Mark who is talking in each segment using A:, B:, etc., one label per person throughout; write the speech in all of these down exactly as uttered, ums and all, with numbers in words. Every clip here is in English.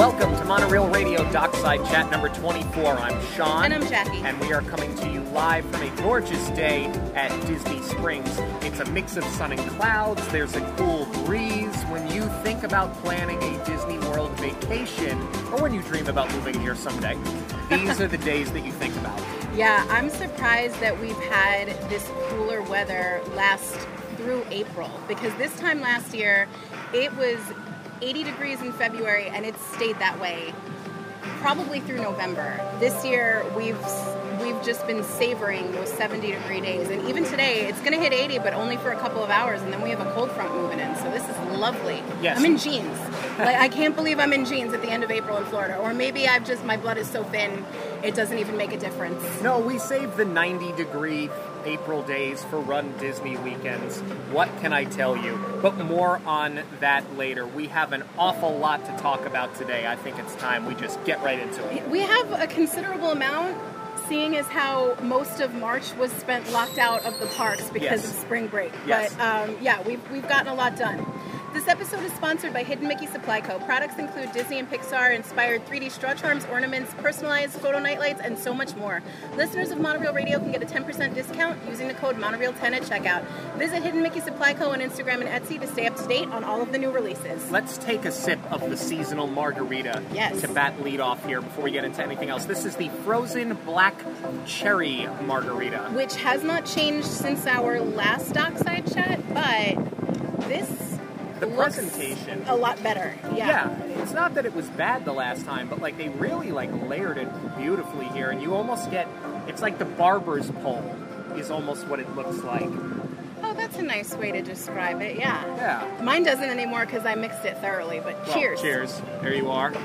A: Welcome to Monorail Radio Dockside Chat number twenty-four. I'm Sean.
B: And I'm Jackie.
A: And we are coming to you live from a gorgeous day at Disney Springs. It's a mix of sun and clouds. There's a cool breeze. When you think about planning a Disney World vacation, or when you dream about moving here someday, these are the days that you think about.
B: Yeah, I'm surprised that we've had this cooler weather last through April, because this time last year, it was eighty degrees in February, and it stayed that way probably through November. This year, we've we've just been savoring those seventy degree days, and even today, it's going to hit eighty, but only for a couple of hours, and then we have a cold front moving in, so this is lovely.
A: Yes.
B: I'm in jeans. Like, I can't believe I'm in jeans at the end of April in Florida, or maybe I've just, my blood is so thin, it doesn't even make a difference.
A: No, we saved the ninety degree April days for Run Disney weekends. What can I tell you? But more on that later. We have an awful lot to talk about today. I think it's time we just get right into it.
B: We have a considerable amount, seeing as how most of March was spent locked out of the parks because
A: Yes.
B: of spring break.
A: Yes.
B: But um, yeah, we've, we've gotten a lot done. This episode is sponsored by Hidden Mickey Supply Co. Products include Disney and Pixar-inspired three D straw charms, ornaments, personalized photo nightlights, and so much more. Listeners of Monorail Radio can get a ten percent discount using the code Monorail ten at checkout. Visit Hidden Mickey Supply Co. on Instagram and Etsy to stay up to date on all of the new releases.
A: Let's take a sip of the seasonal margarita
B: Yes.
A: to bat lead off here before we get into anything else. This is the frozen black cherry margarita.
B: Which has not changed since our last Dockside chat, but this
A: The
B: looks
A: presentation.
B: a lot better. Yeah.
A: Yeah, it's not that it was bad the last time, but like they really like layered it beautifully here, and you almost get, it's like the barber's pole is almost what it looks like.
B: Oh, that's a nice way to describe it. Yeah.
A: Yeah.
B: Mine doesn't anymore because I mixed it thoroughly, but
A: Well,
B: cheers.
A: Cheers. There you are.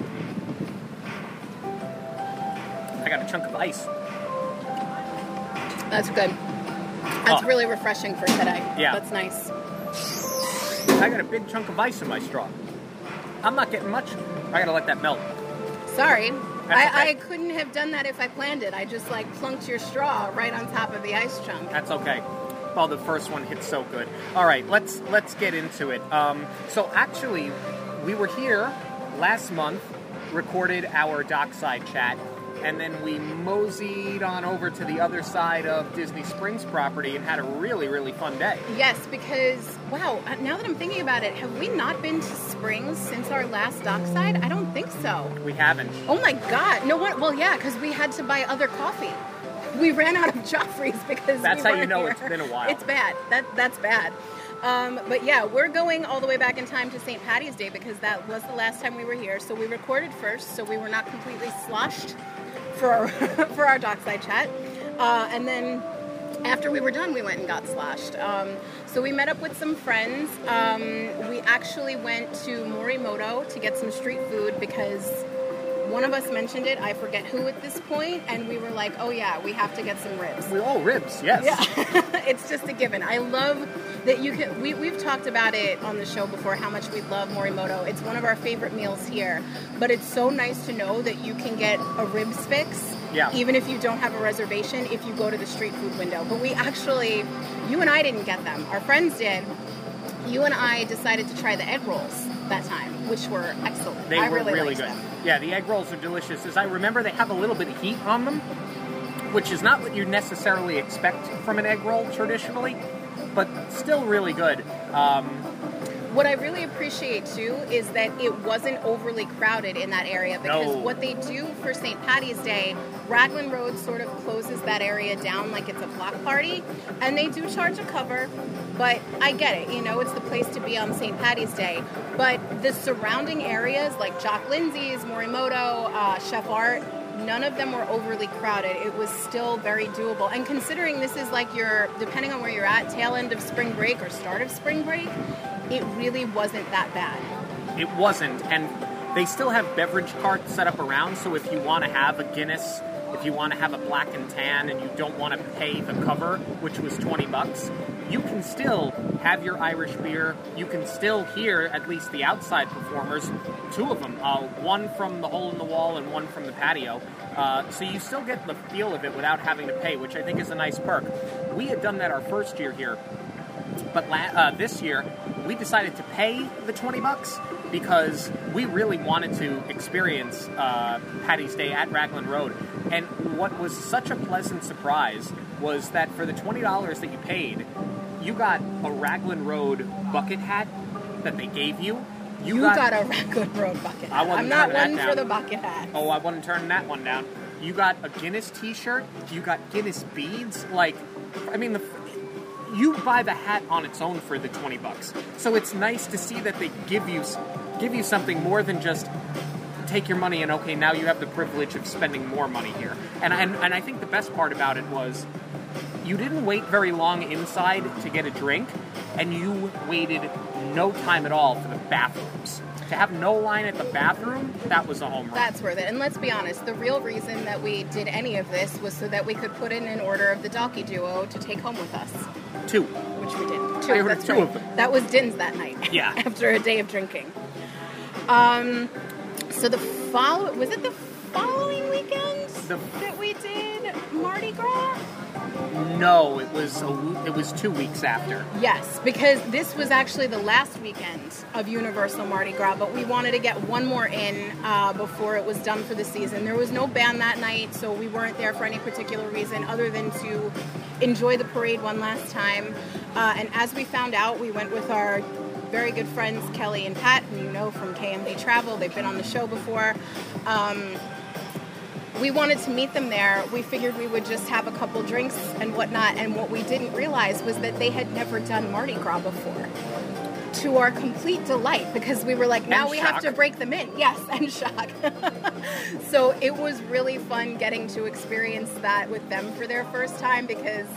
A: I got a chunk of ice.
B: That's good. That's
A: Oh.
B: really refreshing for today.
A: Yeah.
B: That's nice.
A: I got a big chunk of ice in my straw. I'm not getting much. I gotta let that melt.
B: Sorry.
A: That's
B: I,
A: okay.
B: I couldn't have done that if I planned it. I just like plunked your straw right on top of the ice chunk.
A: That's okay. Well, the first one hit so good. All right, let's let's get into it. Um, so actually, we were here last month, recorded our dockside chat, and then we moseyed on over to the other side of Disney Springs property and had a really, really fun day.
B: Yes, because, wow, now that I'm thinking about it, have we not been to Springs since our last dockside? I don't think so.
A: We haven't.
B: Oh my god. No one, well, yeah, because we had to buy other coffee. We ran out of Joffrey's because
A: That's
B: we
A: how you
B: weren't
A: know
B: here.
A: it's been a while.
B: It's bad. That That's bad. Um, but yeah, we're going all the way back in time to Saint Patty's Day because that was the last time we were here. So we recorded first, so we were not completely sloshed for our, for our dockside chat. Uh, and then after we were done, we went and got sloshed. Um, so we met up with some friends. Um, we actually went to Morimoto to get some street food because one of us mentioned it, I forget who at this point, and we were like, oh yeah, we have to get some ribs.
A: We all ribs, yes.
B: Yeah, it's just a given. I love that you can, we, we've talked about it on the show before, how much we love Morimoto. It's one of our favorite meals here, but it's so nice to know that you can get a ribs fix,
A: Yeah.
B: even if you don't have a reservation, if you go to the street food window. But we actually, you and I didn't get them. Our friends did. You and I decided to try the egg rolls that time, which were excellent.
A: They
B: I
A: were
B: really,
A: really
B: liked
A: good.
B: them.
A: Yeah, the egg rolls are delicious. As I remember, they have a little bit of heat on them, which is not what you necessarily expect from an egg roll traditionally, but still really good. Um,
B: What I really appreciate, too, is that it wasn't overly crowded in that area because
A: No.
B: what they do for Saint Patty's Day, Raglan Road sort of closes that area down like it's a block party, and they do charge a cover, but I get it, you know, it's the place to be on Saint Patty's Day, but the surrounding areas like Jock Lindsay's, Morimoto, uh, Chef Art, none of them were overly crowded. It was still very doable, and considering this is like your, depending on where you're at, tail end of spring break or start of spring break, it really wasn't that bad.
A: it wasn't, and they still have beverage carts set up around, so if you want to have a Guinness, if you want to have a black and tan, and you don't want to pay the cover, which was twenty bucks, you can still have your Irish beer. You can still hear at least the outside performers, two of them, uh, one from the hole in the wall and one from the patio. Uh, so you still get the feel of it without having to pay, which I think is a nice perk. We had done that our first year here, but la- uh, this year we decided to pay the twenty bucks because we really wanted to experience uh, Paddy's Day at Raglan Road. And what was such a pleasant surprise was that for the twenty dollars that you paid, you got a Raglan Road bucket hat that they gave you.
B: You, you got, got a Raglan Road bucket hat. I'm not one for the bucket hat.
A: Oh, I wasn't turning that one down. You got a Guinness t-shirt. You got Guinness beads. Like, I mean, the, you buy the hat on its own for the twenty bucks. So it's nice to see that they give you give you something more than just take your money and, okay, now you have the privilege of spending more money here. And, and, and I think the best part about it was you didn't wait very long inside to get a drink, and you waited no time at all for the bathrooms. To have no line at the bathroom, that was a home run.
B: That's worth it. And let's be honest, the real reason that we did any of this was so that we could put in an order of the Dalkey duo to take home with us.
A: Two.
B: Which we did. Two,
A: I ordered
B: that's
A: two
B: right.
A: of them.
B: That was Din's that night.
A: Yeah.
B: After a day of drinking. Um, so the follow... Was it the following weekend
A: the,
B: that we did Mardi Gras?
A: No, it was a, it was two weeks after.
B: Yes, because this was actually the last weekend of Universal Mardi Gras, but we wanted to get one more in uh, before it was done for the season. There was no band that night, so we weren't there for any particular reason other than to enjoy the parade one last time. Uh, and as we found out, we went with our very good friends Kelly and Pat, who you know from K M D Travel. They've been on the show before. Um, We wanted to meet them there. We figured we would just have a couple drinks and whatnot, and what we didn't realize was that they had never done Mardi Gras before. To our complete delight, because we were like, now
A: and
B: we
A: shock.
B: have to break them in. Yes, and shock. So it was really fun getting to experience that with them for their first time, because,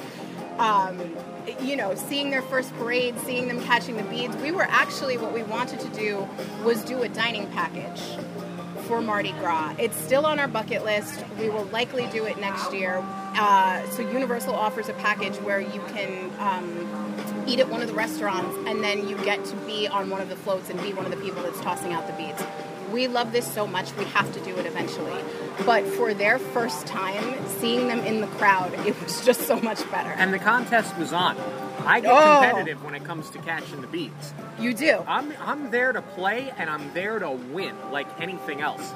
B: um, you know, seeing their first parade, seeing them catching the beads, we were actually, what we wanted to do was do a dining package for Mardi Gras. It's still on our bucket list. We will likely do it next year. Uh, so Universal offers a package where you can um, eat at one of the restaurants, and then you get to be on one of the floats and be one of the people that's tossing out the beads. We love this so much, we have to do it eventually. But for their first time, seeing them in the crowd, it was just so much better.
A: And the contest was on. I get
B: oh.
A: competitive when it comes to catching the beads.
B: You do.
A: I'm I'm there to play, and I'm there to win, like anything else.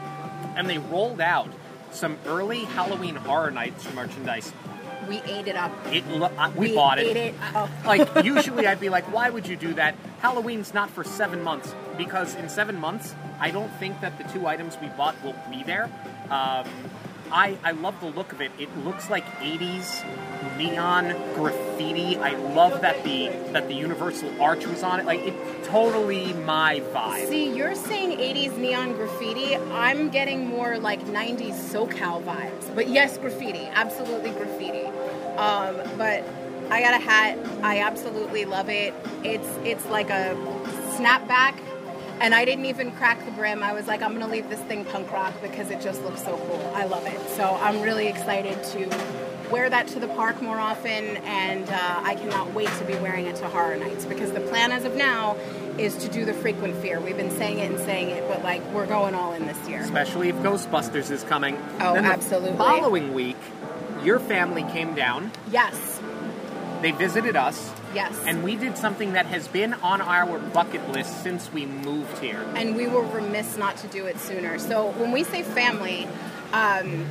A: And they rolled out some early Halloween Horror Nights merchandise.
B: We ate it up.
A: It lo- uh, we,
B: we
A: bought
B: ate
A: it.
B: it up.
A: Like, usually I'd be like, why would you do that? Halloween's not for seven months. Because in seven months, I don't think that the two items we bought will be there. Um, I, I love the look of it. It looks like eighties neon graffiti. I love that the that the Universal Arch was on it. Like, it's totally my vibe.
B: See, you're saying eighties neon graffiti. I'm getting more like nineties SoCal vibes. But yes, graffiti. Absolutely graffiti. Um, but I got a hat. I absolutely love it. It's it's like a snapback. And I didn't even crack the brim. I was like, I'm going to leave this thing punk rock because it just looks so cool. I love it. So I'm really excited to wear that to the park more often, and uh, I cannot wait to be wearing it to Horror Nights, because the plan as of now is to do the Frequent Fear. We've been saying it and saying it, but like, we're going all in this year.
A: Especially if Ghostbusters is coming.
B: Oh,
A: then
B: absolutely.
A: The following week, your family came down.
B: Yes.
A: They visited us.
B: Yes.
A: And we did something that has been on our bucket list since we moved here.
B: And we were remiss not to do it sooner. So when we say family, um,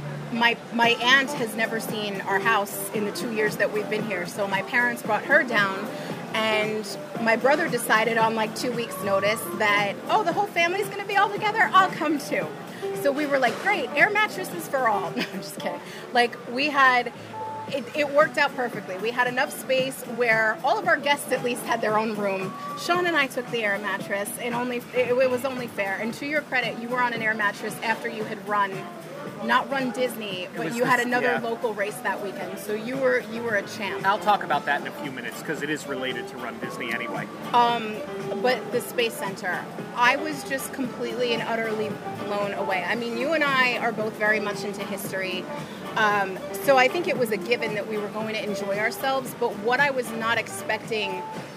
B: my my aunt has never seen our house in the two years that we've been here. So my parents brought her down, and my brother decided on like two weeks' notice that, oh, the whole family's going to be all together. I'll come too. So we were like, great, air mattresses for all. No, I'm just kidding. Like, we had... It, it worked out perfectly. We had enough space where all of our guests at least had their own room. Sean and I took the air mattress, and only it, it was only fair. And to your credit, you were on an air mattress after you had run, not run Disney, but you had
A: this,
B: another
A: yeah.
B: local race that weekend. So you were you were a champ.
A: I'll talk about that in a few minutes, because it is related to Run Disney anyway.
B: Um, but the Space Center, I was just completely and utterly blown away. I mean, you and I are both very much into history. Um, so I think it was a given that we were going to enjoy ourselves, but what I was not expecting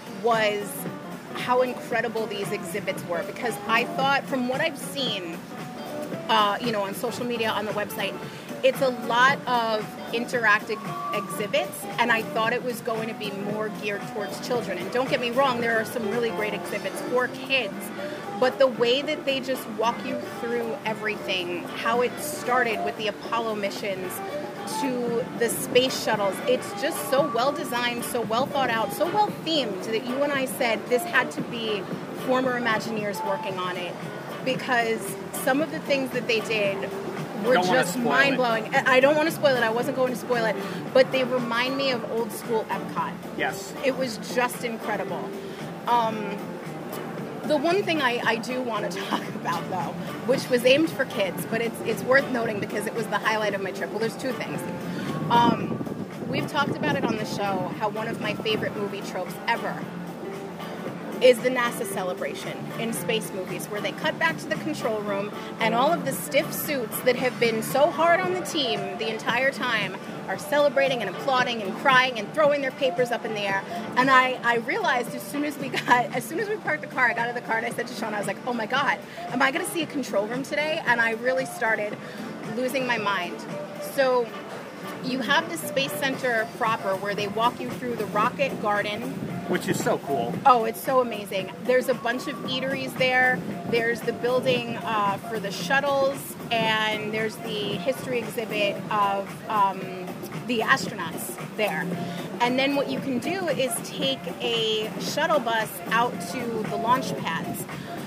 B: was how incredible these exhibits were, because I thought, from what I've seen, uh, you know, on social media, on the website, it's a lot of interactive exhibits, and I thought it was going to be more geared towards children. And don't get me wrong, there are some really great exhibits for kids, But the way that they just walk you through everything, how it started with the Apollo missions to the space shuttles, it's just so well designed, so well thought out, so well themed that you and I said this had to be former Imagineers working on it, because some of the things that they did were
A: don't
B: just mind-blowing.
A: It.
B: I don't want to spoil it. I wasn't going to spoil it. But they remind me of old school Epcot.
A: Yes.
B: It was just incredible. Um, the one thing I, I do want to talk about, though, which was aimed for kids, but it's it's worth noting because it was the highlight of my trip. Well, there's two things. Um, we've talked about it on the show, how one of my favorite movie tropes ever is the NASA celebration in space movies, where they cut back to the control room and all of the stiff suits that have been so hard on the team the entire time are celebrating and applauding and crying and throwing their papers up in the air. And I, I realized as soon as we got, as soon as we parked the car, I got out of the car and I said to Sean, I was like, oh my God, am I going to see a control room today? And I really started losing my mind. So you have the Space Center proper where they walk you through the rocket garden,
A: which is so cool.
B: Oh, it's so amazing. There's a bunch of eateries there. There's the building uh, for the shuttles, and there's the history exhibit of um, the astronauts there. And then what you can do is take a shuttle bus out to the launch pads.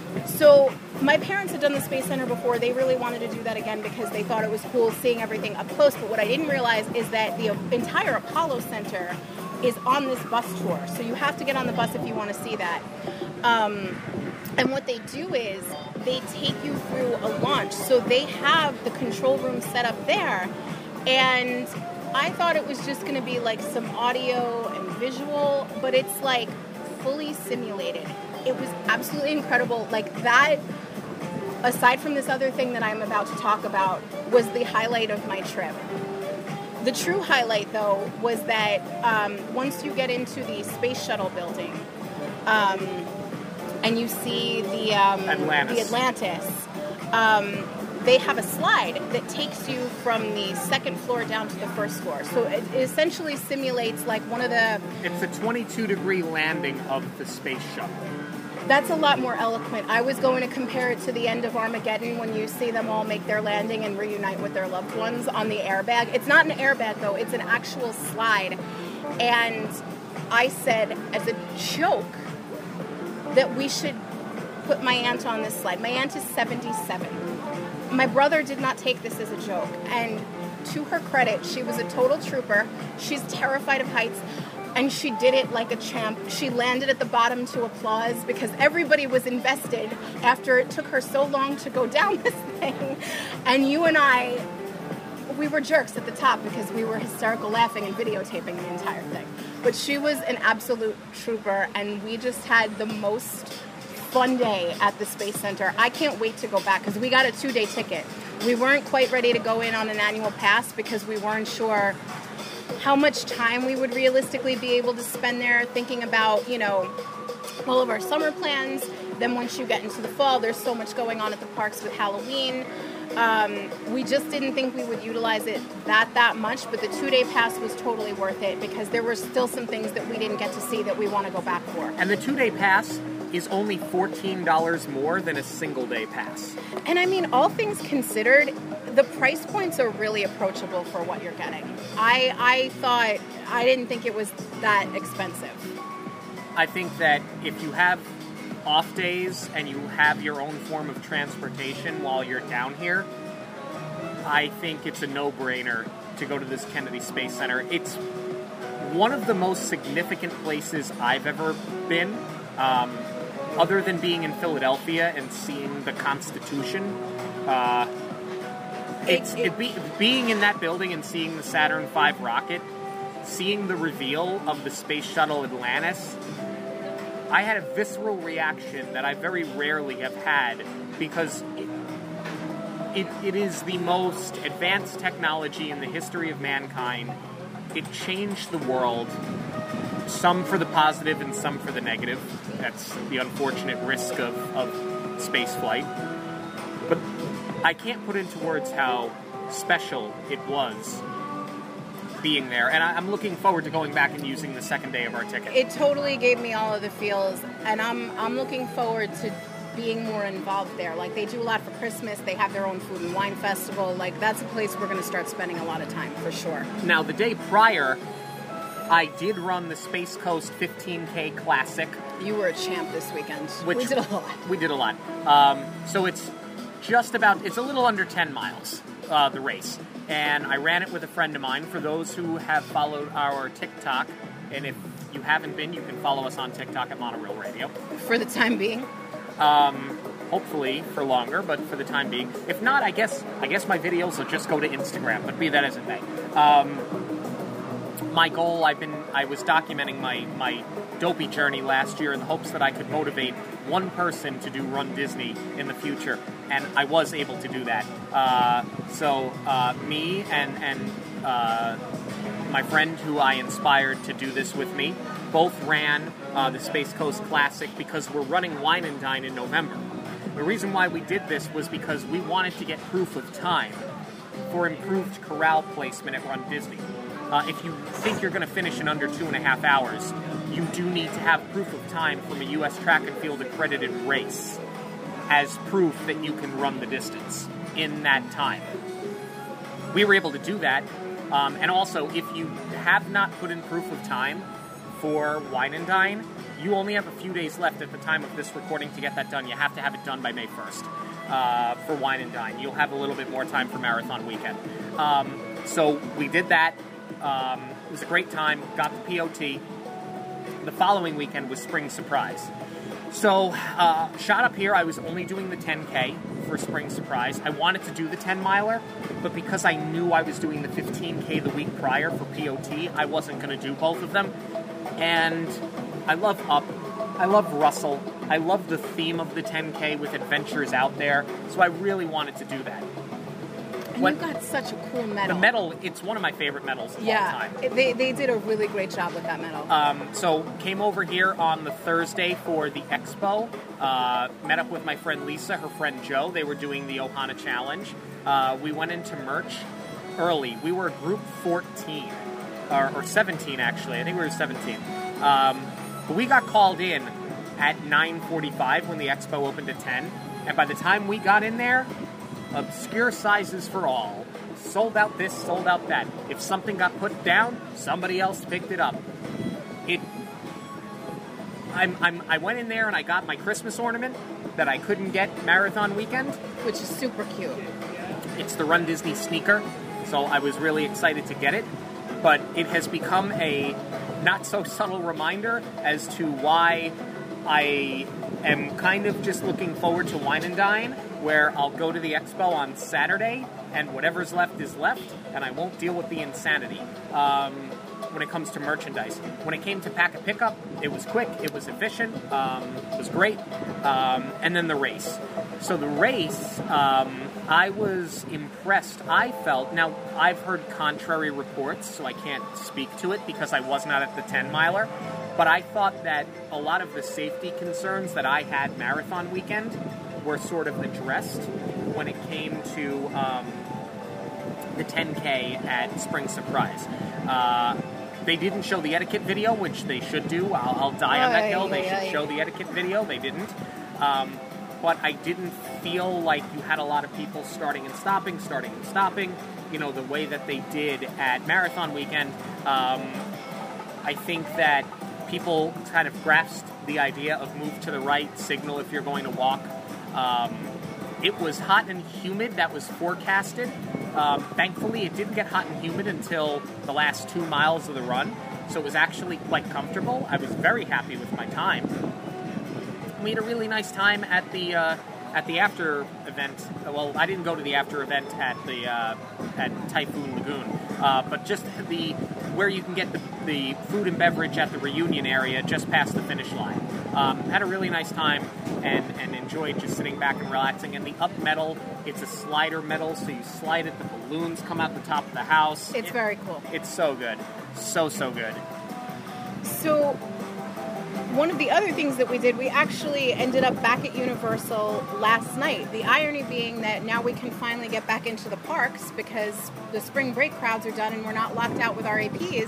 B: So my parents had done the Space Center before. They really wanted to do that again because they thought it was cool seeing everything up close. But what I didn't realize is that the entire Apollo Center is on this bus tour. So you have to get on the bus if you want to see that. Um, and what they do is they take you through a launch. So they have the control room set up there. And I thought it was just going to be like some audio and visual, but it's like fully simulated. It was absolutely incredible. Like that, aside from this other thing that I'm about to talk about, was the highlight of my trip. The true highlight, though, was that um, once you get into the space shuttle building um, and you see the um,
A: Atlantis,
B: the Atlantis um, they have a slide that takes you from the second floor down to the first floor. So it essentially simulates like one of the...
A: It's a twenty-two degree landing of the space shuttle.
B: That's a lot more eloquent. I was going to compare it to the end of Armageddon when you see them all make their landing and reunite with their loved ones on the airbag. It's not an airbag, though. It's an actual slide. And I said, as a joke, that we should put my aunt on this slide. My aunt is seventy-seven. My brother did not take this as a joke. And to her credit, she was a total trooper. She's terrified of heights. And she did it like a champ. She landed at the bottom to applause because everybody was invested after it took her so long to go down this thing. And you and I, we were jerks at the top because we were hysterical laughing and videotaping the entire thing. But she was an absolute trooper, and we just had the most fun day at the Space Center. I can't wait to go back because we got a two-day ticket. We weren't quite ready to go in on an annual pass because we weren't sure how much time we would realistically be able to spend there thinking about, you know, all of our summer plans. Then once you get into the fall, there's so much going on at the parks with Halloween. Um, we just didn't think we would utilize it that that much, but the two-day pass was totally worth it because there were still some things that we didn't get to see that we want to go back for.
A: And the two-day pass is only fourteen dollars more than a single-day pass.
B: And I mean, all things considered, the price points are really approachable for what you're getting. I I thought, I didn't think it was that expensive.
A: I think that if you have off days and you have your own form of transportation while you're down here, I think it's a no-brainer to go to this Kennedy Space Center. It's one of the most significant places I've ever been, um, other than being in Philadelphia and seeing the Constitution. Uh, it's it, be, being in that building and seeing the Saturn five rocket, seeing the reveal of the Space Shuttle Atlantis. I had a visceral reaction that I very rarely have had because it, it, it is the most advanced technology in the history of mankind. It changed the world, some for the positive and some for the negative. That's the unfortunate risk of, of space flight. But I can't put into words how special it was being there, and I, I'm looking forward to going back and using the second day of our ticket.
B: It totally gave me all of the feels, and I'm I'm looking forward to being more involved there. Like, they do a lot for Christmas. They have their own food and wine festival. Like, that's a place we're going to start spending a lot of time, for sure.
A: Now, the day prior, I did run the Space Coast fifteen K Classic.
B: You were a champ this weekend.
A: Which,
B: we did a lot.
A: We did a lot. Um, so it's just about, it's a little under ten miles, uh, the race. And I ran it with a friend of mine. For those who have followed our TikTok, and if you haven't been, you can follow us on TikTok at Monorail Radio.
B: For the time being.
A: Um, hopefully for longer, but for the time being. If not, I guess I guess my videos will just go to Instagram, but be that as it may. Um, my goal, I've been, I was documenting my, my dopey journey last year in the hopes that I could motivate one person to do Run Disney in the future, and I was able to do that. Uh, so uh, me and, and uh, my friend who I inspired to do this with me both ran uh, the Space Coast Classic because we're running Wine and Dine in November. The reason why we did this was because we wanted to get proof of time for improved corral placement at Run Disney. Uh, if you think you're going to finish in under two and a half hours, you do need to have proof of time from a U S Track and Field accredited race as proof that you can run the distance in that time. We were able to do that, um, and also if you have not put in proof of time for Wine and Dine, you only have a few days left at the time of this recording to get that done. You have to have it done by May first uh, for Wine and Dine. You'll have a little bit more time for Marathon Weekend. Um, so we did that. Um, it was a great time. Got the P O T. The following weekend was Spring Surprise. So, uh, shot up here, I was only doing the ten K for Spring Surprise. I wanted to do the ten miler, but because I knew I was doing the fifteen K the week prior for P O T, I wasn't going to do both of them. And I love Up. I love Russell. I love the theme of the ten K with adventures out there. So I really wanted to do that.
B: And when, you got such a cool medal.
A: The medal, it's one of my favorite medals of
B: yeah,
A: all time.
B: Yeah, they, they did a really great job with that medal.
A: Um, so came over here on the Thursday for the expo. Uh, met up with my friend Lisa, her friend Joe. They were doing the Ohana Challenge. Uh, we went into merch early. We were group fourteen. Or, or seventeen, actually. I think we were seventeen. Um, but we got called in at nine forty-five when the expo opened at ten. And by the time we got in there, obscure sizes for all. Sold out this, sold out that. If something got put down, somebody else picked it up. It. I'm, I'm, I went in there and I got my Christmas ornament that I couldn't get Marathon Weekend.
B: Which is super cute.
A: It's the Run Disney sneaker, so I was really excited to get it. But it has become a not-so-subtle reminder as to why I am kind of just looking forward to Wine and Dine, where I'll go to the expo on Saturday, and whatever's left is left, and I won't deal with the insanity um, when it comes to merchandise. When it came to Pack a Pickup, it was quick, it was efficient, um, it was great, um, and then the race. So the race, um, I was impressed. I felt, now I've heard contrary reports, so I can't speak to it because I was not at the ten miler, but I thought that a lot of the safety concerns that I had Marathon Weekend were sort of addressed when it came to um, the ten K at Spring Surprise. Uh, they didn't show the etiquette video, which they should do. I'll, I'll die on that hill. They should show the etiquette video. They didn't. Um, but I didn't feel like you had a lot of people starting and stopping, starting and stopping, you know, the way that they did at Marathon Weekend. Um, I think that people kind of grasped the idea of move to the right, signal if you're going to walk. Um, it was hot and humid. That was forecasted. Um, thankfully, it didn't get hot and humid until the last two miles of the run, so it was actually quite comfortable. I was very happy with my time. We had a really nice time at the uh, at the after event. Well, I didn't go to the after event at the uh, at Typhoon Lagoon, uh, but just the where you can get the, the food and beverage at the reunion area just past the finish line. Um, had a really nice time and, and enjoyed just sitting back and relaxing. And the Up medal, it's a slider medal, so you slide it, the balloons come out the top of the house.
B: It's
A: it,
B: very cool.
A: It's so good. So, so good.
B: So, one of the other things that we did, we actually ended up back at Universal last night. The irony being that now we can finally get back into the parks because the spring break crowds are done and we're not locked out with our A Ps.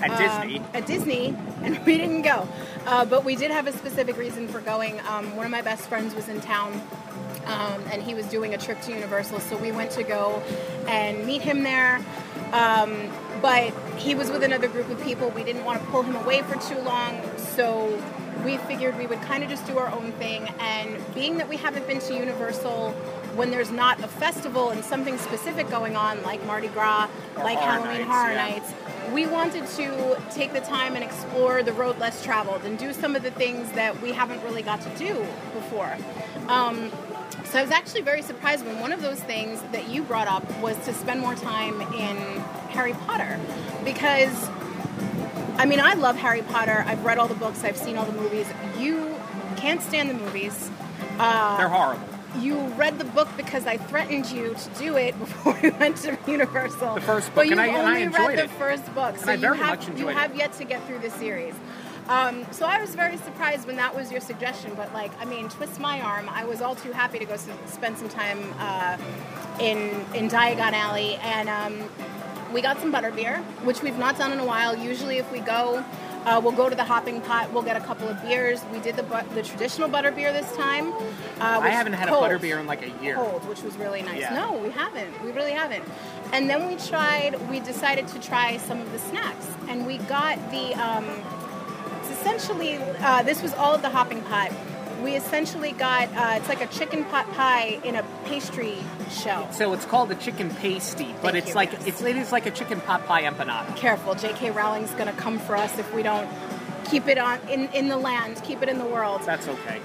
A: At
B: um,
A: Disney.
B: At Disney, and we didn't go. Uh, but we did have a specific reason for going. Um, one of my best friends was in town, um, and he was doing a trip to Universal, so we went to go and meet him there. Um, but he was with another group of people. We didn't want to pull him away for too long, so we figured we would kind of just do our own thing. And being that we haven't been to Universal when there's not a festival and something specific going on, like Mardi Gras,
A: Or
B: like
A: Horror
B: Halloween
A: Nights,
B: Horror
A: yeah.
B: Nights, we wanted to take the time and explore the road less traveled and do some of the things that we haven't really got to do before. Um, so I was actually very surprised when one of those things that you brought up was to spend more time in Harry Potter. Because, I mean, I love Harry Potter. I've read all the books. I've seen all the movies. You can't stand the movies. Uh,
A: They're horrible.
B: You read the book because I threatened you to do it before we went to Universal.
A: The first book,
B: but you've
A: and I- and I
B: only
A: enjoyed
B: read
A: it.
B: the first book, so
A: I very
B: you have
A: much
B: you
A: enjoyed
B: have
A: it.
B: yet to get through the series. Um, so I was very surprised when that was your suggestion. But like, I mean, twist my arm. I was all too happy to go s- spend some time uh, in in Diagon Alley, and um, we got some butterbeer, which we've not done in a while. Usually, if we go. Uh, we'll go to the Hopping Pot. We'll get a couple of beers. We did the bu- the traditional butterbeer this time. Uh,
A: I haven't had
B: cold,
A: a butterbeer in like a year.
B: Cold, which was really nice.
A: Yeah.
B: No, we haven't. We really haven't. And then we tried. We decided to try some of the snacks, and we got the. Um, it's essentially, uh, this was all at the Hopping Pot. We essentially got. Uh, it's like a chicken pot pie in a pastry shell.
A: So it's called a chicken pasty, but
B: Thank
A: it's
B: you,
A: like
B: yes.
A: it's it is like a chicken pot pie empanada.
B: Careful, J K. Rowling's going to come for us if we don't keep it on in, in the land, keep it in the world.
A: That's okay.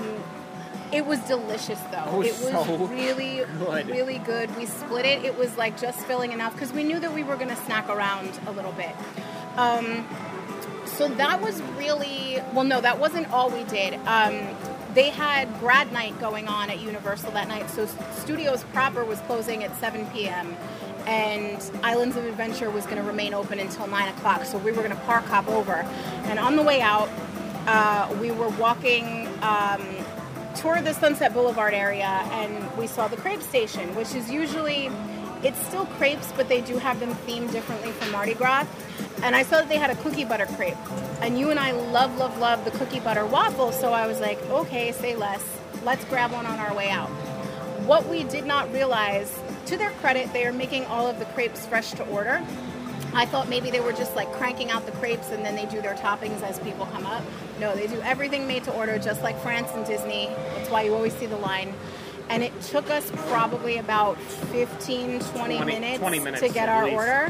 B: It was delicious, though.
A: It was
B: it was
A: so
B: really,
A: good.
B: really good. We split it. It was like just filling enough because we knew that we were going to snack around a little bit. Um, so that was really well. No, that wasn't all we did. Um, they had grad night going on at Universal that night. So Studios proper was closing at seven p.m. and Islands of Adventure was going to remain open until nine o'clock. So we were going to park hop over. And on the way out, uh, we were walking. Um, toured the Sunset Boulevard area, and we saw the crepe station, which is usually, it's still crepes, but they do have them themed differently from Mardi Gras. And I saw that they had a cookie butter crepe. And you and I love, love, love the cookie butter waffle, so I was like, okay, say less. Let's grab one on our way out. What we did not realize, to their credit, they are making all of the crepes fresh to order. I thought maybe they were just like cranking out the crepes and then they do their toppings as people come up. No, they do everything made to order, just like France and Disney. That's why you always see the line. And it took us probably about fifteen, twenty,
A: twenty,
B: minutes,
A: twenty minutes
B: to get
A: at
B: our
A: least.
B: order.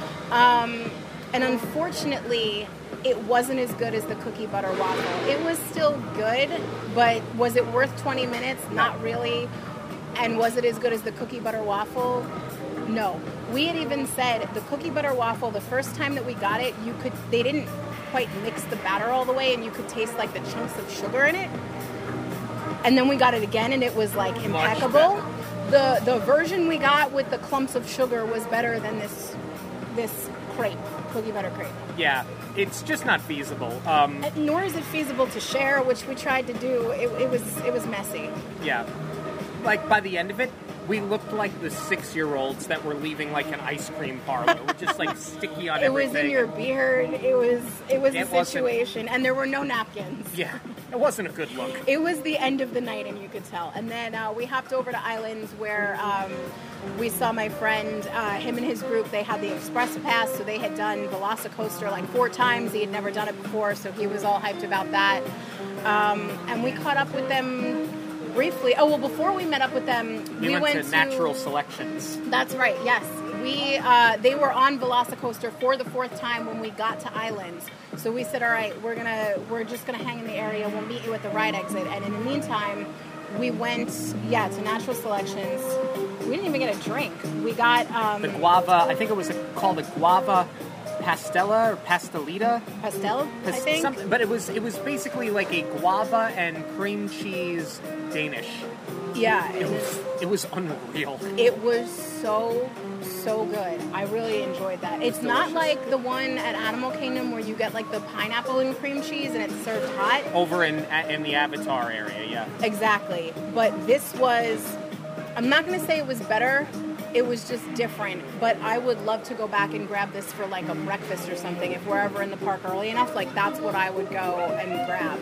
B: Um, and unfortunately, it wasn't as good as the cookie butter waffle. It was still good, but was it worth twenty minutes? Not really. And was it as good as the cookie butter waffle? No. We had even said the cookie butter waffle, the first time that we got it, you could they didn't quite mix the batter all the way, and you could taste like the chunks of sugar in it. And then we got it again, and it was like impeccable. The the version we got with the clumps of sugar was better than this this crepe, cookie butter crepe.
A: Yeah, it's just not feasible. Um,
B: Uh, Nor is it feasible to share, which we tried to do. It, it was it was messy.
A: yeah, like by the end of it, we looked like the six-year-olds that were leaving like an ice cream parlor, with just like sticky on
B: It
A: everything.
B: was in your beard. It was it was
A: It
B: a
A: wasn't-
B: situation, and there were no napkins.
A: Yeah, it wasn't a good look.
B: It was the end of the night, and you could tell. And then uh, we hopped over to Islands, where um, we saw my friend, uh, him and his group. They had the Express Pass, so they had done Velocicoaster like four times. He had never done it before, so he was all hyped about that. Um, and we caught up with them briefly. Oh well, before we met up with them,
A: We,
B: we,
A: went, to Natural Selections.
B: That's right. Yes, we uh, they were on Velocicoaster for the fourth time when we got to Islands. So we said, all right, we're gonna we're just gonna hang in the area. We'll meet you at the ride exit. And in the meantime, we went yeah to Natural Selections. We didn't even get a drink. We got um,
A: The guava, I think it was called a guava pastella or pastelita.
B: pastel. I
A: Pas-
B: think.
A: something- but it was it was basically like a guava and cream cheese Danish.
B: Yeah,
A: It was it was unreal.
B: It was so, so good. I really enjoyed that. It's not
A: delicious.
B: like the one at Animal Kingdom where you get like the pineapple and cream cheese and it's served hot.
A: Over in in the Avatar area, yeah.
B: Exactly. But this was, I'm not going to say it was better. it was just different. But I would love to go back and grab this for like a breakfast or something. If we're ever in the park early enough, like that's what I would go and grab.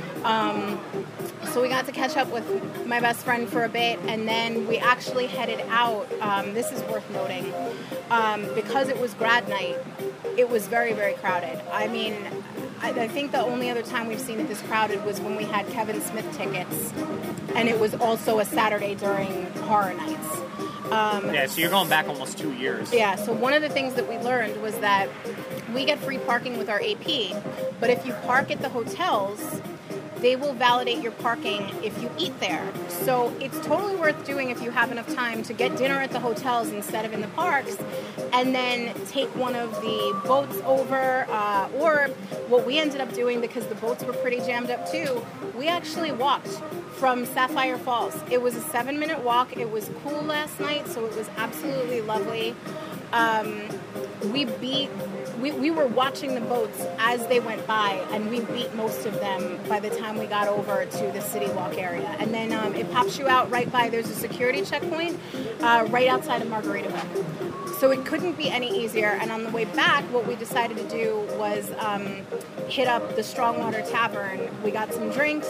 B: Um, so we got to catch up with my best friend for a bit, and then we actually headed out. Um, this is worth noting. Um, because it was grad night, it was very, very crowded. I mean, I, I think the only other time we've seen it this crowded was when we had Kevin Smith tickets, and it was also a Saturday during horror nights. Um,
A: yeah, so you're going back almost two years.
B: Yeah, so one of the things that we learned was that we get free parking with our A P, but if you park at the hotels, they will validate your parking if you eat there. So it's totally worth doing if you have enough time to get dinner at the hotels instead of in the parks, and then take one of the boats over, uh, or what we ended up doing, because the boats were pretty jammed up too, we actually walked from Sapphire Falls. It was a seven minute walk. It was cool last night, so it was absolutely lovely. Um, we beat, we, we were watching the boats as they went by, and we beat most of them by the time we got over to the City Walk area. And then um, it pops you out right by, there's a security checkpoint uh, right outside of Margaritaville. So it couldn't be any easier. And on the way back, what we decided to do was um, hit up the Strongwater Tavern. We got some drinks.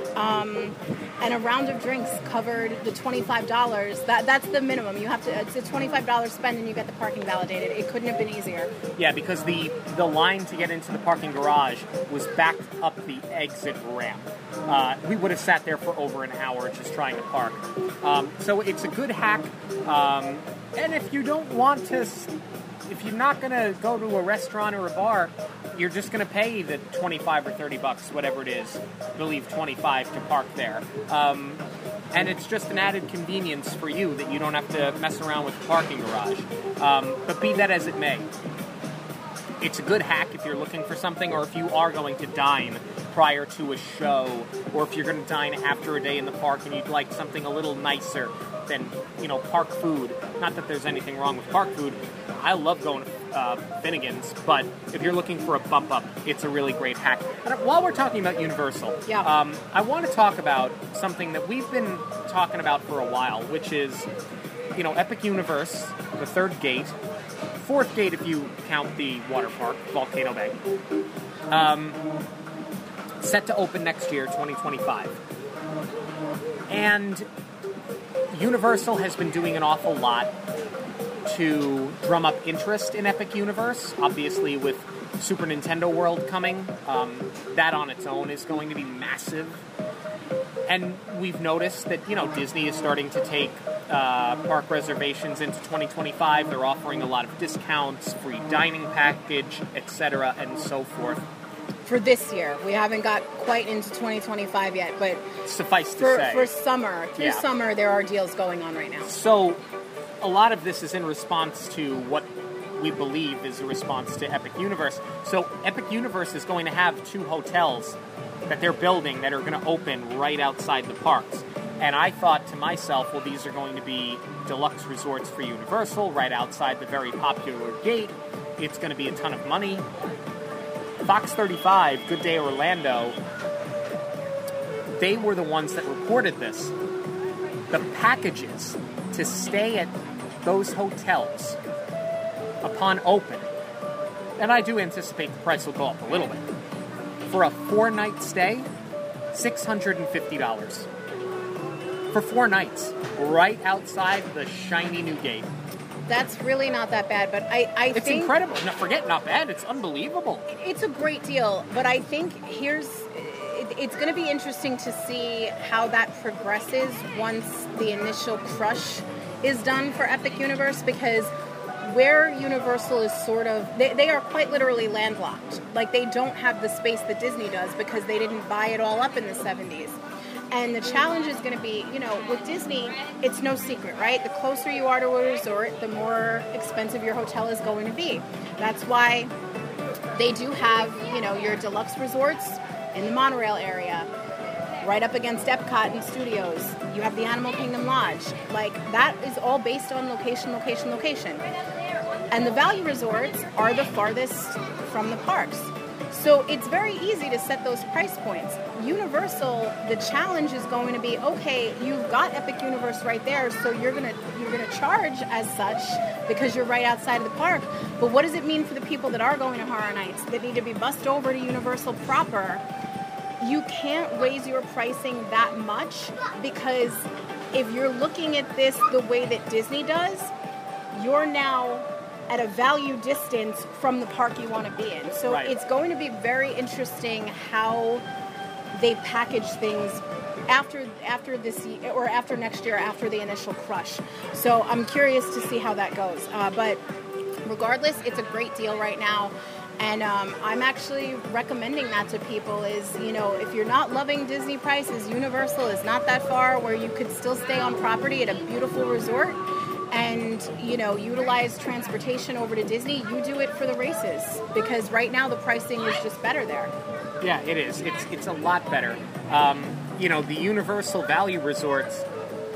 B: Um, and a round of drinks covered the twenty-five dollars. That that's the minimum. You have to. It's a twenty-five dollars spend, and you get the parking validated. It couldn't have been easier.
A: Yeah, because the the line to get into the parking garage was backed up the exit ramp. Uh, we would have sat there for over an hour just trying to park. Um, so it's a good hack. Um, and if you don't want to, if you're not going to go to a restaurant or a bar, you're just going to pay the twenty-five or thirty bucks, whatever it is, I believe twenty-five to park there. Um, and it's just an added convenience for you that you don't have to mess around with the parking garage. Um, but be that as it may, it's a good hack if you're looking for something, or if you are going to dine prior to a show, or if you're going to dine after a day in the park and you'd like something a little nicer than, you know, park food. Not that there's anything wrong with park food. I love going to uh, Finnegan's, but if you're looking for a bump up, it's a really great hack. And while we're talking about Universal,
B: yeah.
A: um, I want to talk about something that we've been talking about for a while, which is, you know, Epic Universe, the third gate, fourth gate if you count the water park, Volcano Bay, um, set to open next year, twenty twenty-five. And Universal has been doing an awful lot to drum up interest in Epic Universe. Obviously, with Super Nintendo World coming, um, that on its own is going to be massive. And we've noticed that, you know, Disney is starting to take uh, park reservations into twenty twenty-five. They're offering a lot of discounts, free dining package, et cetera, and so forth.
B: For this year. We haven't got quite into twenty twenty-five yet, but
A: suffice to
B: for,
A: say.
B: For summer, through
A: yeah.
B: summer, there are deals going on right now.
A: So a lot of this is in response to what we believe is a response to Epic Universe. So Epic Universe is going to have two hotels that they're building that are going to open right outside the parks. And I thought to myself, well, these are going to be deluxe resorts for Universal right outside the very popular gate. It's going to be a ton of money. Fox thirty-five, Good Day Orlando, they were the ones that reported this. The packages to stay at those hotels upon open, and I do anticipate the price will go up a little bit, for a four-night stay, six hundred fifty dollars. For four nights, right outside the shiny new gate.
B: That's really not that bad, but I, I
A: it's
B: think...
A: It's incredible. No, forget not bad. It's unbelievable.
B: It's a great deal, but I think here's... It, it's going to be interesting to see how that progresses once the initial crush is done for Epic Universe, because where Universal is sort of... They, they are quite literally landlocked. Like, they don't have the space that Disney does because they didn't buy it all up in the seventies. And the challenge is going to be, you know, with Disney, it's no secret, right? The closer you are to a resort, the more expensive your hotel is going to be. That's why they do have, you know, your deluxe resorts in the monorail area, right up against Epcot and Studios. You have the Animal Kingdom Lodge. Like, that is all based on location, location, location. And the value resorts are the farthest from the parks. So it's very easy to set those price points. Universal, the challenge is going to be, okay, you've got Epic Universe right there, so you're gonna you're gonna charge as such because you're right outside of the park. But what does it mean for the people that are going to Horror Nights that need to be bussed over to Universal proper? You can't raise your pricing that much, because if you're looking at this the way that Disney does, you're now at a value distance from the park you want to be in. So
A: right.
B: It's going to be very interesting how they package things after after this year, or after next year, after the initial crush. So I'm curious to see how that goes. Uh, but regardless, it's a great deal right now. And um, I'm actually recommending that to people is, you know, if you're not loving Disney prices, Universal is not that far where you could still stay on property at a beautiful resort and, you know, utilize transportation over to Disney. You do it for the races, because right now the pricing is just better there.
A: Yeah, it is. It's it's a lot better. Um, you know, the Universal Value Resorts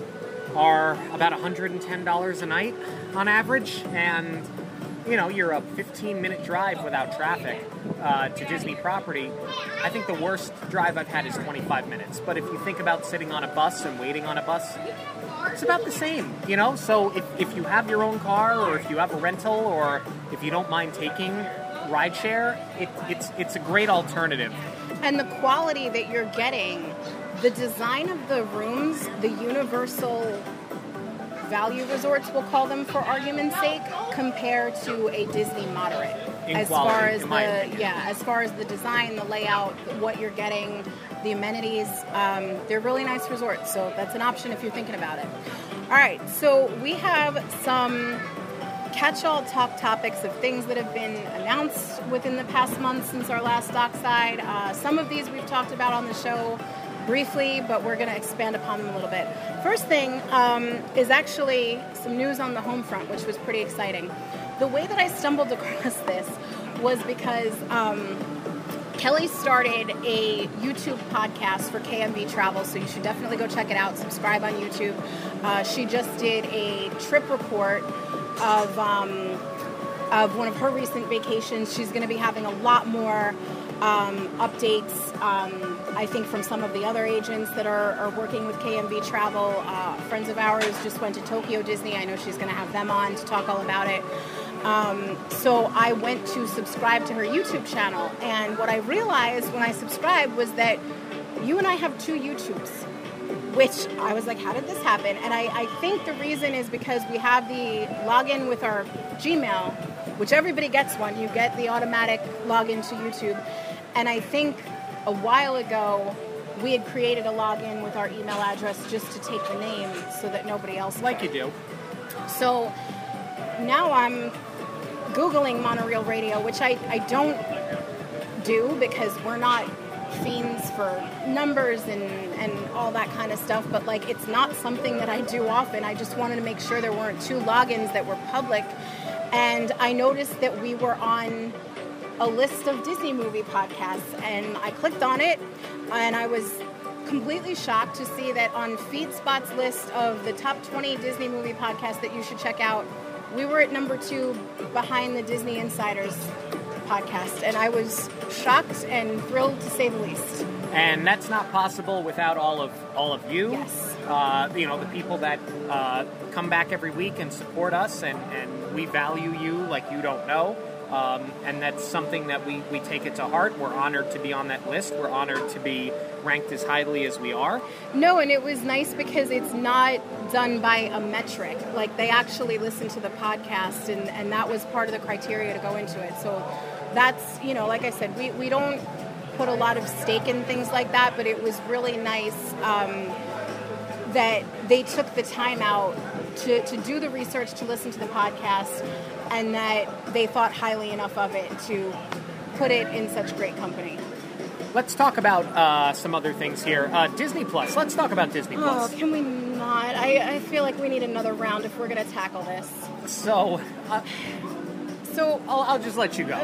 A: are about one hundred ten dollars a night on average, and you know, you're a fifteen-minute drive without traffic uh, to Disney property. I think the worst drive I've had is twenty-five minutes. But if you think about sitting on a bus and waiting on a bus, it's about the same, you know? So if, if you have your own car, or if you have a rental, or if you don't mind taking rideshare, it, it's, it's a great alternative.
B: And the quality that you're getting, the design of the rooms, the Universal Value Resorts, we'll call them for argument's sake, compare to a Disney moderate.
A: In
B: as
A: quality,
B: far as
A: in my
B: the
A: opinion.
B: yeah, as far as the design, the layout, what you're getting, the amenities, um, they're really nice resorts. So that's an option if you're thinking about it. All right, so we have some catch-all talk topics of things that have been announced within the past month since our last dockside. Uh, some of these we've talked about on the show briefly, but we're going to expand upon them a little bit. First thing um, is actually some news on the home front, which was pretty exciting. The way that I stumbled across this was because um, Kelly started a YouTube podcast for K M V Travel, so you should definitely go check it out. Subscribe on YouTube. Uh, she just did a trip report of um, of one of her recent vacations. She's going to be having a lot more um, updates, um, I think, from some of the other agents that are, are working with K M V Travel. Uh, friends of ours just went to Tokyo Disney. I know she's going to have them on to talk all about it. Um, so I went to subscribe to her YouTube channel, and what I realized when I subscribed was that you and I have two YouTubes, which I was like, how did this happen? And I, I think the reason is because we have the login with our Gmail, which everybody gets one. You get the automatic login to YouTube. And I think a while ago, we had created a login with our email address just to take the name so that nobody else
A: Like
B: could.
A: you do.
B: So now I'm Googling Monorail Radio, which I, I don't do because we're not fiends for numbers and, and all that kind of stuff, but like it's not something that I do often. I just wanted to make sure there weren't two logins that were public, and I noticed that we were on a list of Disney movie podcasts, and I clicked on it, and I was completely shocked to see that on FeedSpot's list of the top twenty Disney movie podcasts that you should check out, we were at number two behind the Disney Insiders podcast, and I was shocked and thrilled to say the least.
A: And that's not possible without all of all of you.
B: Yes.
A: Uh, you know, the people that uh, come back every week and support us, and, and we value you like you don't know. Um, and that's something that we, we take it to heart. We're honored to be on that list. We're honored to be ranked as highly as we are.
B: No, and it was nice because it's not done by a metric. Like, they actually listen to the podcast, and, and that was part of the criteria to go into it. So that's, you know, like I said, we, we don't put a lot of stake in things like that, but it was really nice um, that they took the time out to, to do the research, to listen to the podcast, and that they thought highly enough of it to put it in such great company.
A: Let's talk about uh, some other things here. Uh, Disney Plus. Let's talk about Disney
B: Oh,
A: Plus.
B: can we not? I, I feel like we need another round if we're going to tackle this.
A: So, uh,
B: So
A: I'll, I'll just let you go.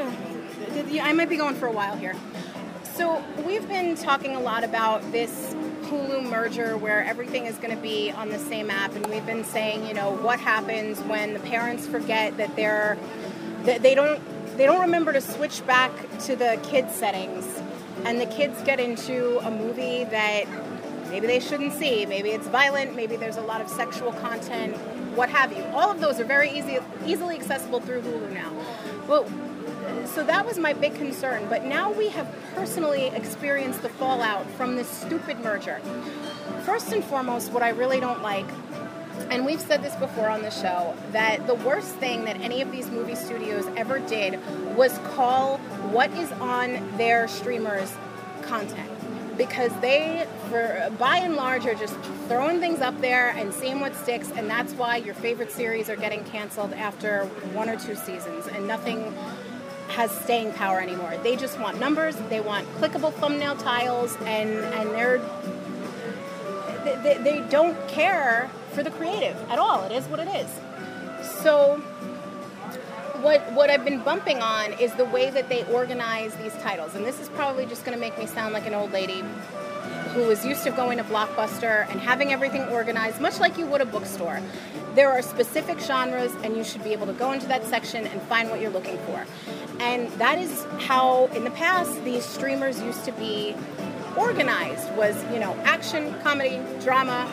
B: I might be going for a while here. So we've been talking a lot about this Hulu merger where everything is going to be on the same app, and we've been saying, you know, what happens when the parents forget that they're that they don't they don't remember to switch back to the kids settings, and the kids get into a movie that maybe they shouldn't see. Maybe it's violent, maybe there's a lot of sexual content, what have you. All of those are very easy, easily accessible through Hulu now. Well, so that was my big concern. But now we have personally experienced the fallout from this stupid merger. First and foremost, what I really don't like, and we've said this before on the show, that the worst thing that any of these movie studios ever did was call what is on their streamers content. Because they, for by and large, are just throwing things up there and seeing what sticks, and that's why your favorite series are getting canceled after one or two seasons, and nothing has staying power anymore. They just want numbers, they want clickable thumbnail tiles, and, and they're they, they don't care for the creative at all. It is what it is. So What what I've been bumping on is the way that they organize these titles. And this is probably just going to make me sound like an old lady who is used to going to Blockbuster and having everything organized, much like you would a bookstore. There are specific genres, and you should be able to go into that section and find what you're looking for. And that is how, in the past, these streamers used to be organized, was, you know, action, comedy, drama,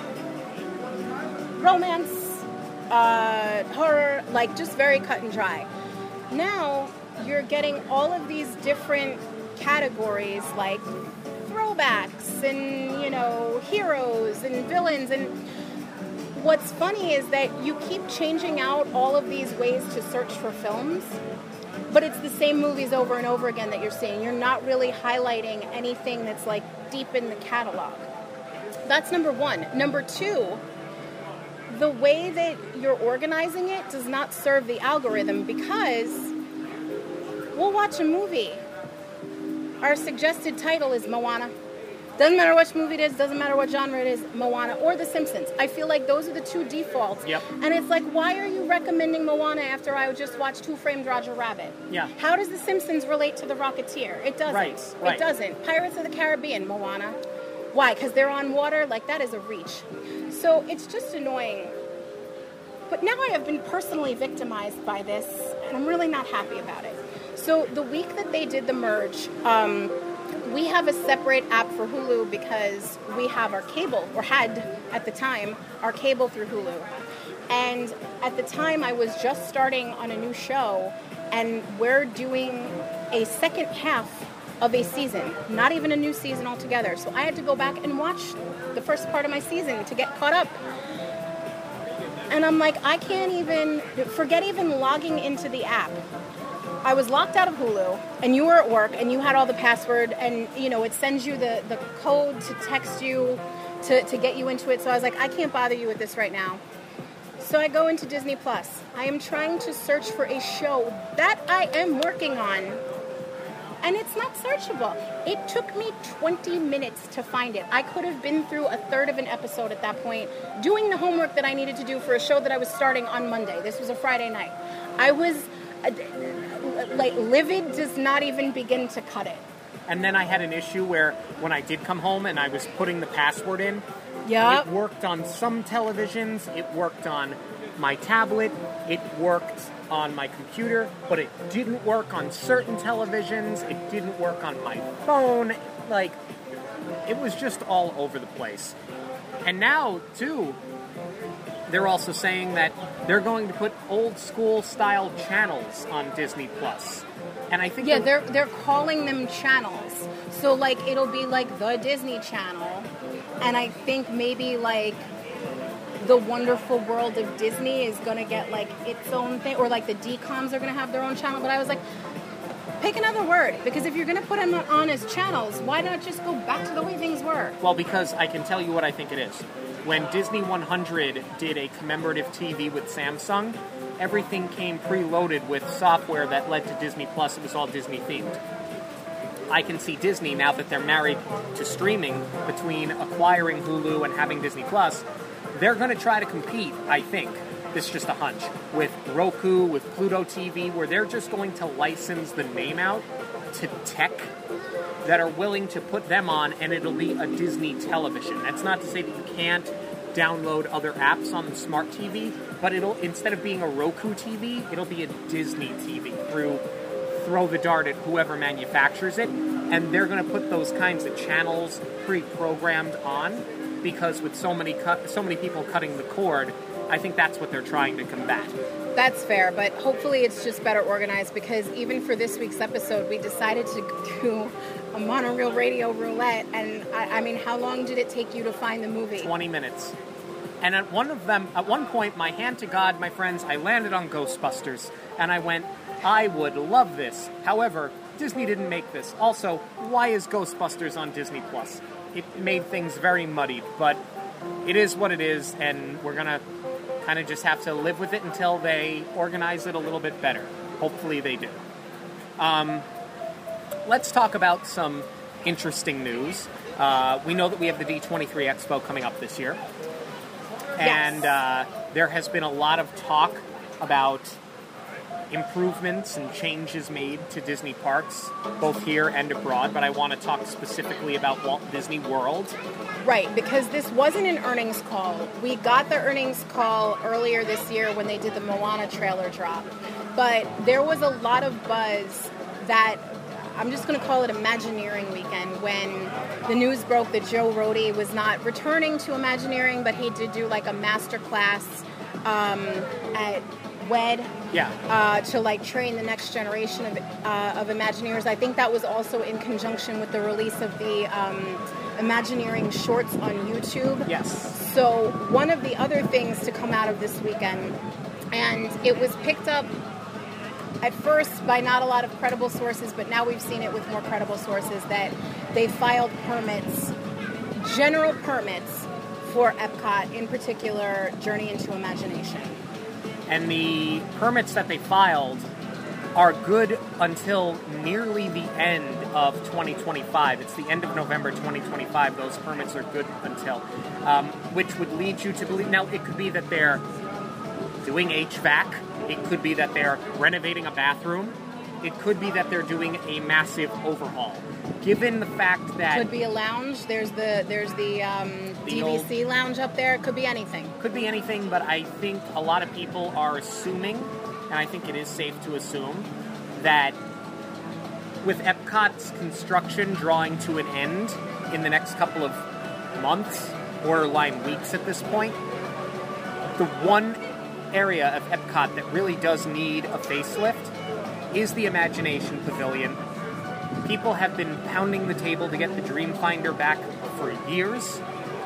B: romance, uh, horror, like just very cut and dry. Now, you're getting all of these different categories, like throwbacks and, you know, heroes and villains. And what's funny is that you keep changing out all of these ways to search for films, but it's the same movies over and over again that you're seeing. You're not really highlighting anything that's, like, deep in the catalog. That's number one. Number two, the way that you're organizing it does not serve the algorithm, because we'll watch a movie. Our suggested title is Moana. Doesn't matter which movie it is, doesn't matter what genre it is, Moana or The Simpsons. I feel like those are the two defaults.
A: Yep.
B: And it's like, why are you recommending Moana after I just watched Who Framed Roger Rabbit?
A: Yeah.
B: How does The Simpsons relate to The Rocketeer? It doesn't.
A: Right, right.
B: It doesn't. Pirates of the Caribbean, Moana. Why? Because they're on water? Like, that is a reach. So it's just annoying. But now I have been personally victimized by this, and I'm really not happy about it. So the week that they did the merge, um, we have a separate app for Hulu because we have our cable, or had at the time, our cable through Hulu. And at the time, I was just starting on a new show, and we're doing a second half of a season, not even a new season altogether. So I had to go back and watch the first part of my season to get caught up. And I'm like, I can't even, forget even logging into the app. I was locked out of Hulu, and you were at work, and you had all the password, and, you know, it sends you the, the code to text you to, to get you into it. So I was like, I can't bother you with this right now. So I go into Disney Plus. I am trying to search for a show that I am working on, and it's not searchable. It took me twenty minutes to find it. I could have been through a third of an episode at that point, doing the homework that I needed to do for a show that I was starting on Monday. This was a Friday night. I was, uh, like, livid does not even begin to cut it.
A: And then I had an issue where when I did come home and I was putting the password in,
B: Yep.
A: it worked on some televisions, it worked on my tablet, it worked on my computer, but it didn't work on certain televisions, it didn't work on my phone, like, it was just all over the place. And now, too, they're also saying that they're going to put old school style channels on Disney Plus. And I think
B: Yeah, they're they're calling them channels. So, like, it'll be like the Disney Channel, and I think maybe like the Wonderful World of Disney is going to get, like, its own thing, or, like, the D COMs are going to have their own channel. But I was like, pick another word, because if you're going to put them on as channels, why not just go back to the way things were?
A: Well, because I can tell you what I think it is. When Disney one hundred did a commemorative T V with Samsung, everything came preloaded with software that led to Disney Plus. It was all Disney-themed. I can see Disney, now that they're married to streaming, between acquiring Hulu and having Disney Plus, they're going to try to compete, I think, this is just a hunch, with Roku, with Pluto T V, where they're just going to license the name out to tech that are willing to put them on, and it'll be a Disney television. That's not to say that you can't download other apps on the smart T V, but it'll, instead of being a Roku T V, it'll be a Disney T V through throw the dart at whoever manufactures it, and they're going to put those kinds of channels pre-programmed on, because with so many cut, so many people cutting the cord, I think that's what they're trying to combat.
B: That's fair, but hopefully it's just better organized, because even for this week's episode, we decided to do a monorail radio roulette, and I, I mean, how long did it take you to find the movie?
A: twenty minutes. And at one of them, at one point, my hand to God, my friends, I landed on Ghostbusters, and I went, I would love this. However, Disney didn't make this. Also, why is Ghostbusters on Disney Plus? It made things very muddied, but it is what it is, and we're gonna kind of just have to live with it until they organize it a little bit better. Hopefully they do. Um, let's talk about some interesting news. Uh, we know that we have the D twenty-three Expo coming up this year. And uh, there has been a lot of talk about improvements and changes made to Disney parks, both here and abroad, but I want to talk specifically about Walt Disney World.
B: Right, because this wasn't an earnings call. We got the earnings call earlier this year when they did the Moana trailer drop. But there was a lot of buzz that, I'm just going to call it Imagineering weekend, when the news broke that Joe Rohde was not returning to Imagineering, but he did do like a master class um, at W E D
A: Yeah.
B: uh, to like train the next generation of, uh, of Imagineers. I think that was also in conjunction with the release of the um, Imagineering shorts on YouTube.
A: Yes.
B: So one of the other things to come out of this weekend, and it was picked up at first by not a lot of credible sources, but now we've seen it with more credible sources, that they filed permits, general permits, for Epcot, in particular, Journey into Imagination.
A: And the permits that they filed are good until nearly the end of twenty twenty-five. It's the end of November twenty twenty-five. Those permits are good until, um, which would lead you to believe. Now, it could be that they're doing H V A C. It could be that they're renovating a bathroom. It could be that they're doing a massive overhaul. Given the fact that...
B: Could be a lounge. There's the there's the, um,
A: The
B: D V C
A: old-
B: lounge up there. It could be anything.
A: Could be anything, but I think a lot of people are assuming, and I think it is safe to assume, that with Epcot's construction drawing to an end in the next couple of months, borderline weeks at this point, the one area of Epcot that really does need a facelift is the Imagination Pavilion. People have been pounding the table to get the Dreamfinder back for years.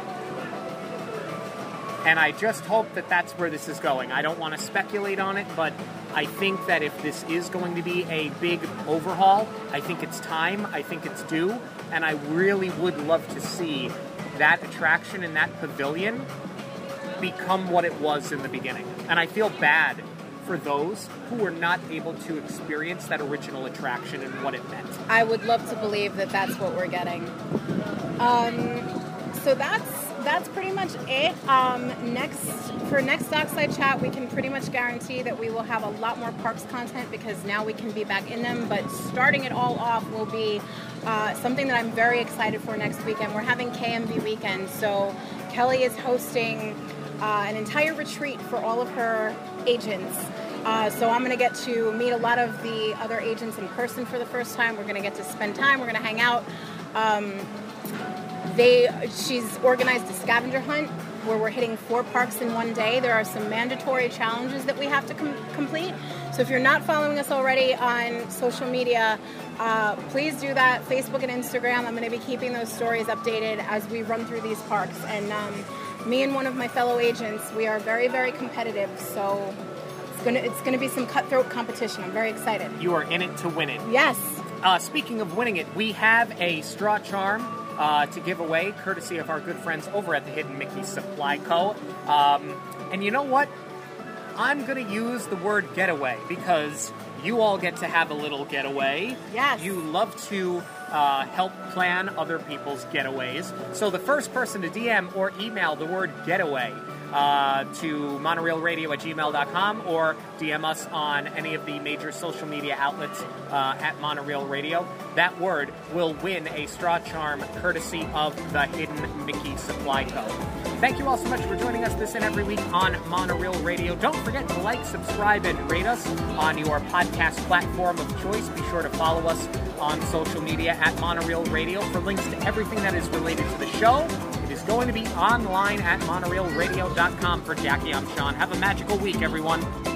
A: And I just hope that that's where this is going. I don't want to speculate on it, but I think that if this is going to be a big overhaul, I think it's time, I think it's due, and I really would love to see that attraction and that pavilion become what it was in the beginning. And I feel bad for those who were not able to experience that original attraction and what it meant.
B: I would love to believe that that's what we're getting. Um, so that's that's pretty much it. Um, next for next Dockside Chat, we can pretty much guarantee that we will have a lot more parks content, because now we can be back in them. But starting it all off will be uh, something that I'm very excited for next weekend. We're having K M V weekend, so Kelly is hosting uh, an entire retreat for all of her agents. Uh, so I'm going to get to meet a lot of the other agents in person for the first time. We're going to get to spend time. We're going to hang out. Um, they, she's organized a scavenger hunt where we're hitting four parks in one day. There are some mandatory challenges that we have to com- complete. So if you're not following us already on social media, uh, please do that. Facebook and Instagram. I'm going to be keeping those stories updated as we run through these parks. And um, me and one of my fellow agents, we are very, very competitive. So it's gonna it's gonna be some cutthroat competition. I'm very excited.
A: You are in it to win it.
B: Yes.
A: Uh, speaking of winning it, we have a straw charm uh, to give away, courtesy of our good friends over at the Hidden Mickey Supply Co. Um, and you know what? I'm going to use the word getaway, because you all get to have a little getaway.
B: Yes.
A: You love to uh, help plan other people's getaways. So the first person to D M or email the word getaway uh, to monorailradio at gmail dot com or D M us on any of the major social media outlets uh, at Monorail Radio. That word will win a straw charm courtesy of the Hidden Mickey Supply Co. Thank you all so much for joining us this and every week on Monorail Radio. Don't forget to like, subscribe, and rate us on your podcast platform of choice. Be sure to follow us on social media at Monorail Radio for links to everything that is related to the show. It is going to be online at monorail radio dot com. For Jackie, I'm Sean. Have a magical week, everyone.